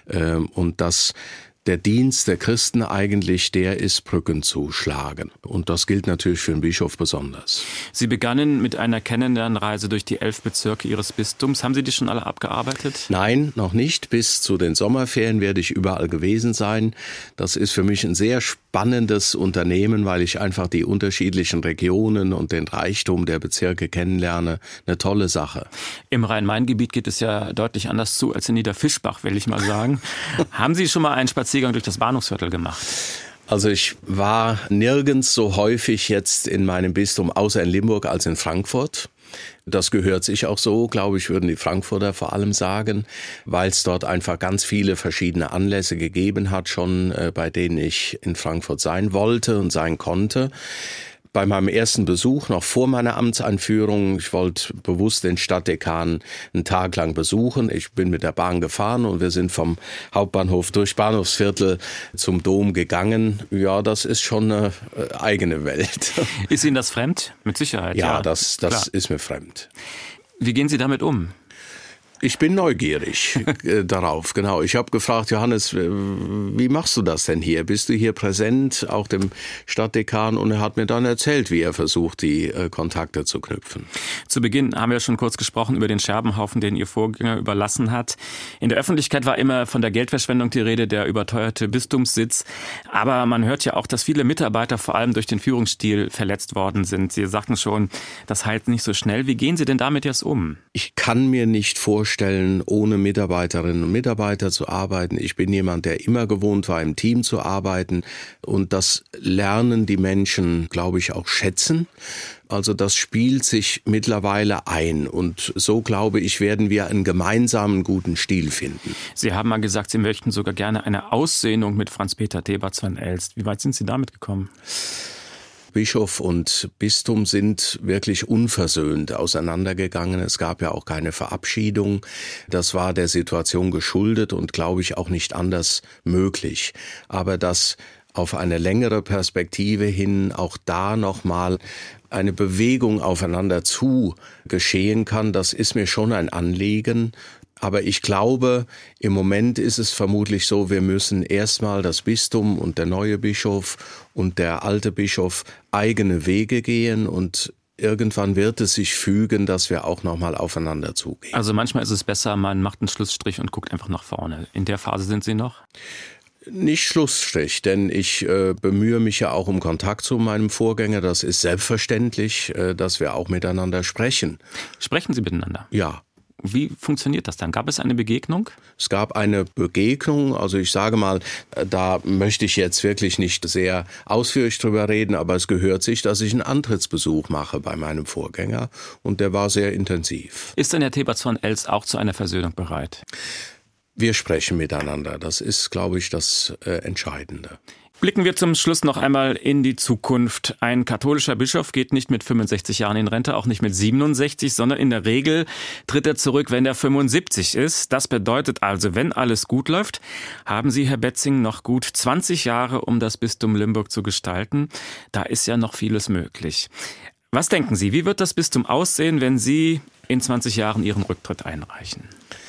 und dass der Dienst der Christen eigentlich der ist, Brücken zu schlagen. Und das gilt natürlich für den Bischof besonders. Sie begannen mit einer Kennenlernreise durch die elf Bezirke Ihres Bistums. Haben Sie die schon alle abgearbeitet? Nein, noch nicht. Bis zu den Sommerferien werde ich überall gewesen sein. Das ist für mich ein sehr spannendes Unternehmen, weil ich einfach die unterschiedlichen Regionen und den Reichtum der Bezirke kennenlerne. Eine tolle Sache. Im Rhein-Main-Gebiet geht es ja deutlich anders zu als in Niederfischbach, will ich mal sagen. Haben Sie schon mal einen Spaziergang durch das Bahnhofsviertel gemacht? Also ich war nirgends so häufig jetzt in meinem Bistum, außer in Limburg, als in Frankfurt. Das gehört sich auch so, glaube ich, würden die Frankfurter vor allem sagen, weil es dort einfach ganz viele verschiedene Anlässe gegeben hat, schon äh, bei denen ich in Frankfurt sein wollte und sein konnte. Bei meinem ersten Besuch, noch vor meiner Amtseinführung, ich wollte bewusst den Stadtdekan einen Tag lang besuchen. Ich bin mit der Bahn gefahren und wir sind vom Hauptbahnhof durch Bahnhofsviertel zum Dom gegangen. Ja, das ist schon eine eigene Welt. Ist Ihnen das fremd? Mit Sicherheit. Ja, ja. das, das ist mir fremd. Wie gehen Sie damit um? Ich bin neugierig äh, darauf, genau. Ich habe gefragt, Johannes, wie machst du das denn hier? Bist du hier präsent, auch dem Stadtdekan? Und er hat mir dann erzählt, wie er versucht, die äh, Kontakte zu knüpfen. Zu Beginn haben wir schon kurz gesprochen über den Scherbenhaufen, den Ihr Vorgänger überlassen hat. In der Öffentlichkeit war immer von der Geldverschwendung die Rede, der überteuerte Bistumssitz. Aber man hört ja auch, dass viele Mitarbeiter vor allem durch den Führungsstil verletzt worden sind. Sie sagten schon, das heilt nicht so schnell. Wie gehen Sie denn damit jetzt um? Ich kann mir nicht vorstellen, ohne Mitarbeiterinnen und Mitarbeiter zu arbeiten. Ich bin jemand, der immer gewohnt war, im Team zu arbeiten. Und das lernen die Menschen, glaube ich, auch schätzen. Also das spielt sich mittlerweile ein. Und so, glaube ich, werden wir einen gemeinsamen guten Stil finden. Sie haben mal gesagt, Sie möchten sogar gerne eine Aussehnung mit Franz-Peter Thebarts van Elst. Wie weit sind Sie damit gekommen? Bischof und Bistum sind wirklich unversöhnt auseinandergegangen. Es gab ja auch keine Verabschiedung. Das war der Situation geschuldet und, glaube ich, auch nicht anders möglich. Aber dass auf eine längere Perspektive hin auch da nochmal eine Bewegung aufeinander zu geschehen kann, das ist mir schon ein Anliegen. Aber ich glaube, im Moment ist es vermutlich so, wir müssen erstmal das Bistum und der neue Bischof und der alte Bischof eigene Wege gehen und irgendwann wird es sich fügen, dass wir auch nochmal aufeinander zugehen. Also manchmal ist es besser, man macht einen Schlussstrich und guckt einfach nach vorne. In der Phase sind Sie noch? Nicht Schlussstrich, denn ich äh, bemühe mich ja auch um Kontakt zu meinem Vorgänger. Das ist selbstverständlich, äh, dass wir auch miteinander sprechen. Sprechen Sie miteinander? Ja. Wie funktioniert das dann? Gab es eine Begegnung? Es gab eine Begegnung, also ich sage mal, da möchte ich jetzt wirklich nicht sehr ausführlich drüber reden, aber es gehört sich, dass ich einen Antrittsbesuch mache bei meinem Vorgänger und der war sehr intensiv. Ist denn Herr Thebarts van Elst auch zu einer Versöhnung bereit? Wir sprechen miteinander, das ist, glaube ich, das äh, Entscheidende. Blicken wir zum Schluss noch einmal in die Zukunft. Ein katholischer Bischof geht nicht mit fünfundsechzig Jahren in Rente, auch nicht mit siebenundsechzig, sondern in der Regel tritt er zurück, wenn er fünfundsiebzig ist. Das bedeutet also, wenn alles gut läuft, haben Sie, Herr Betzing, noch gut zwanzig Jahre, um das Bistum Limburg zu gestalten. Da ist ja noch vieles möglich. Was denken Sie, wie wird das Bistum aussehen, wenn Sie in zwanzig Jahren Ihren Rücktritt einreichen?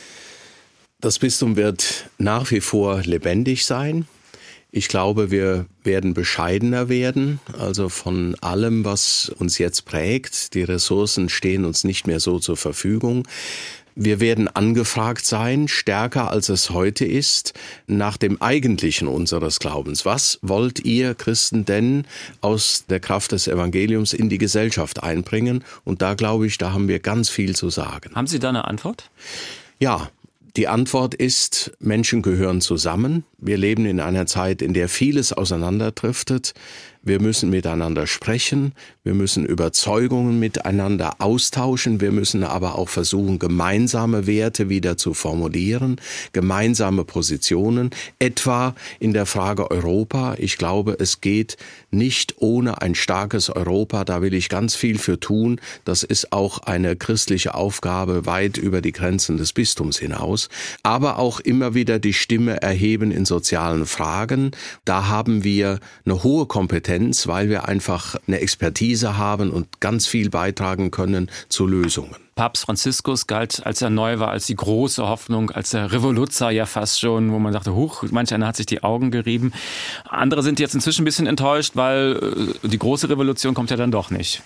Das Bistum wird nach wie vor lebendig sein. Ich glaube, wir werden bescheidener werden, also von allem, was uns jetzt prägt. Die Ressourcen stehen uns nicht mehr so zur Verfügung. Wir werden angefragt sein, stärker als es heute ist, nach dem Eigentlichen unseres Glaubens. Was wollt ihr Christen denn aus der Kraft des Evangeliums in die Gesellschaft einbringen? Und da glaube ich, da haben wir ganz viel zu sagen. Haben Sie da eine Antwort? Ja. Die Antwort ist, Menschen gehören zusammen. Wir leben in einer Zeit, in der vieles auseinanderdriftet. Wir müssen miteinander sprechen, wir müssen Überzeugungen miteinander austauschen, wir müssen aber auch versuchen, gemeinsame Werte wieder zu formulieren, gemeinsame Positionen, etwa in der Frage Europa. Ich glaube, es geht nicht ohne ein starkes Europa, da will ich ganz viel für tun. Das ist auch eine christliche Aufgabe weit über die Grenzen des Bistums hinaus. Aber auch immer wieder die Stimme erheben in sozialen Fragen. Da haben wir eine hohe Kompetenz, weil wir einfach eine Expertise haben und ganz viel beitragen können zu Lösungen. Papst Franziskus galt, als er neu war, als die große Hoffnung, als der Revoluzzer ja fast schon, wo man sagte, huch, manch einer hat sich die Augen gerieben. Andere sind jetzt inzwischen ein bisschen enttäuscht, weil die große Revolution kommt ja dann doch nicht.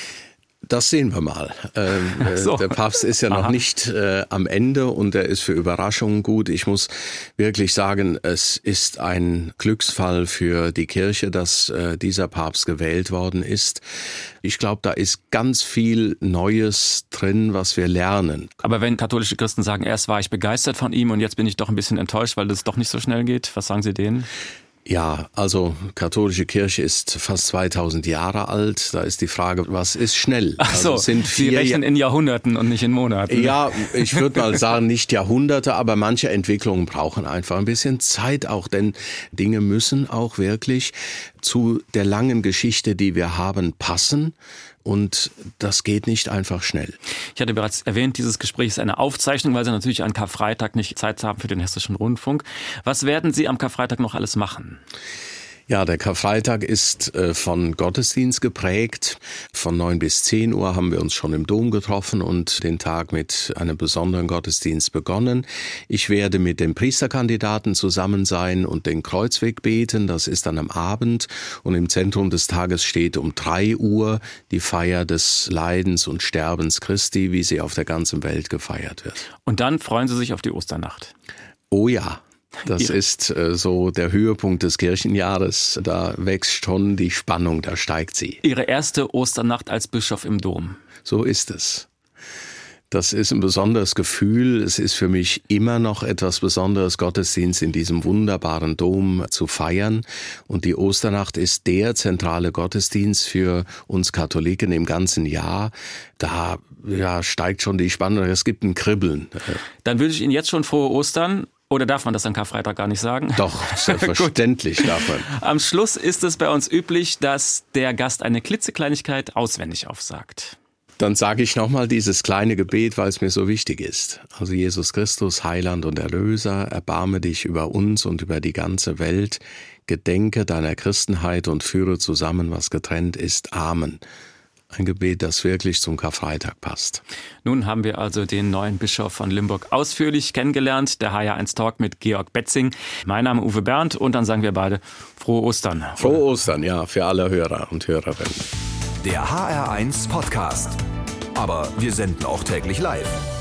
Das sehen wir mal. Ähm, so. Der Papst ist ja noch Aha. nicht äh, am Ende und er ist für Überraschungen gut. Ich muss wirklich sagen, es ist ein Glücksfall für die Kirche, dass äh, dieser Papst gewählt worden ist. Ich glaube, da ist ganz viel Neues drin, was wir lernen. Aber wenn katholische Christen sagen, erst war ich begeistert von ihm und jetzt bin ich doch ein bisschen enttäuscht, weil das doch nicht so schnell geht, was sagen Sie denen? Ja, also katholische Kirche ist fast zweitausend Jahre alt. Da ist die Frage, was ist schnell? Ach so, also sind Sie rechnen in Jahrhunderten und nicht in Monaten. Ja, ich würde mal sagen, nicht Jahrhunderte, aber manche Entwicklungen brauchen einfach ein bisschen Zeit auch, denn Dinge müssen auch wirklich zu der langen Geschichte, die wir haben, passen. Und das geht nicht einfach schnell. Ich hatte bereits erwähnt, dieses Gespräch ist eine Aufzeichnung, weil Sie natürlich an Karfreitag nicht Zeit haben für den Hessischen Rundfunk. Was werden Sie am Karfreitag noch alles machen? Ja, der Karfreitag ist äh, von Gottesdienst geprägt. Von neun bis zehn Uhr haben wir uns schon im Dom getroffen und den Tag mit einem besonderen Gottesdienst begonnen. Ich werde mit dem Priesterkandidaten zusammen sein und den Kreuzweg beten. Das ist dann am Abend. Und im Zentrum des Tages steht um drei Uhr die Feier des Leidens und Sterbens Christi, wie sie auf der ganzen Welt gefeiert wird. Und dann freuen Sie sich auf die Osternacht? Oh ja. Das ist äh, so der Höhepunkt des Kirchenjahres. Da wächst schon die Spannung, da steigt sie. Ihre erste Osternacht als Bischof im Dom. So ist es. Das ist ein besonderes Gefühl. Es ist für mich immer noch etwas Besonderes, Gottesdienst in diesem wunderbaren Dom zu feiern. Und die Osternacht ist der zentrale Gottesdienst für uns Katholiken im ganzen Jahr. Da ja, steigt schon die Spannung. Es gibt ein Kribbeln. Dann wünsche ich Ihnen jetzt schon frohe Ostern. Oder darf man das an Karfreitag gar nicht sagen? Doch, selbstverständlich darf man. Am Schluss ist es bei uns üblich, dass der Gast eine klitzekleinigkeit auswendig aufsagt. Dann sage ich nochmal dieses kleine Gebet, weil es mir so wichtig ist. Also Jesus Christus, Heiland und Erlöser, erbarme dich über uns und über die ganze Welt. Gedenke deiner Christenheit und führe zusammen, was getrennt ist. Amen. Ein Gebet, das wirklich zum Karfreitag passt. Nun haben wir also den neuen Bischof von Limburg ausführlich kennengelernt. Der H R eins Talk mit Georg Betzing. Mein Name Uwe Bernd und dann sagen wir beide frohe Ostern. Frohe Ostern, ja, für alle Hörer und Hörerinnen. Der H R eins Podcast. Aber wir senden auch täglich live.